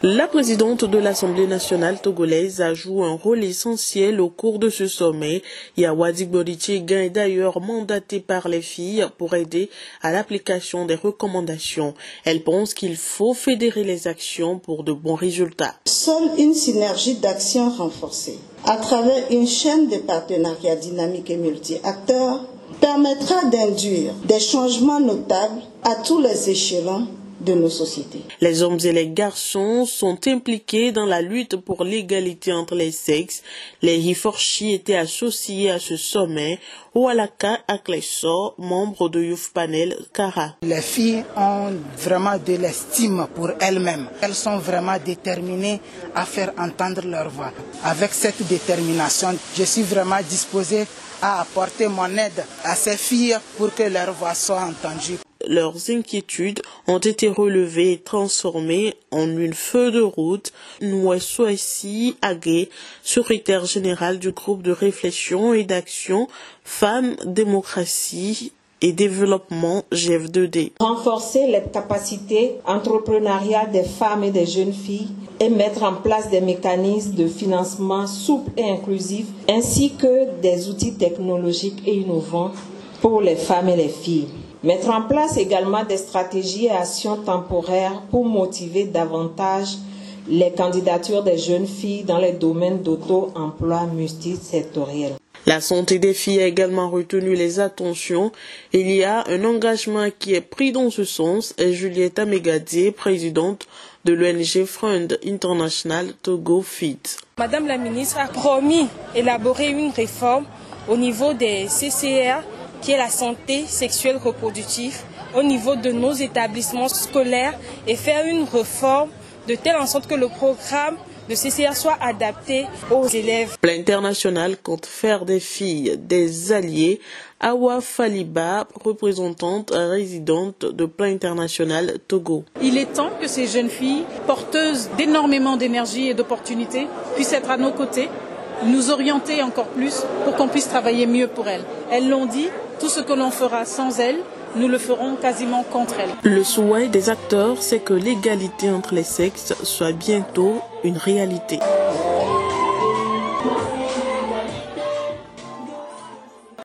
La présidente de l'Assemblée nationale togolaise a joué un rôle essentiel au cours de ce sommet. Yawadi Gborichegan est d'ailleurs mandatée par les filles pour aider à l'application des recommandations. Elle pense qu'il faut fédérer les actions pour de bons résultats. Seule une synergie d'actions renforcée à travers une chaîne de partenariats dynamiques et multi-acteurs permettra d'induire des changements notables à tous les échelons de nos sociétés. Les hommes et les garçons sont impliqués dans la lutte pour l'égalité entre les sexes. Les Hiforchi étaient associés à ce sommet. Oualaka Akleso, membre de Youth Panel Kara. Les filles ont vraiment de l'estime pour elles-mêmes. Elles sont vraiment déterminées à faire entendre leur voix. Avec cette détermination, je suis vraiment disposée à apporter mon aide à ces filles pour que leur voix soit entendue. Leurs inquiétudes ont été relevées et transformées en une feuille de route. Nweswesi Agé, secrétaire général du groupe de réflexion et d'action Femmes, Démocratie et Développement GF2D. Renforcer les capacités entrepreneuriales des femmes et des jeunes filles et mettre en place des mécanismes de financement souples et inclusifs ainsi que des outils technologiques et innovants pour les femmes et les filles. Mettre en place également des stratégies et actions temporaires pour motiver davantage les candidatures des jeunes filles dans les domaines d'auto-emploi multisectoriel. La santé des filles a également retenu les attentions. Il y a un engagement qui est pris dans ce sens, et Julieta Megadié, présidente de l'ONG Friend International Togo Fit. Madame la ministre a promis d'élaborer une réforme au niveau des CCR, qui est la santé sexuelle reproductive, au niveau de nos établissements scolaires et faire une réforme de telle en sorte que le programme de CCR soit adapté aux élèves. Plan International compte faire des filles des alliés. Awa Faliba, représentante résidente de Plan International Togo. Il est temps que ces jeunes filles, porteuses d'énormément d'énergie et d'opportunités, puissent être à nos côtés, nous orienter encore plus pour qu'on puisse travailler mieux pour elles. Elles l'ont dit, tout ce que l'on fera sans elles, nous le ferons quasiment contre elles. Le souhait des acteurs, c'est que l'égalité entre les sexes soit bientôt une réalité.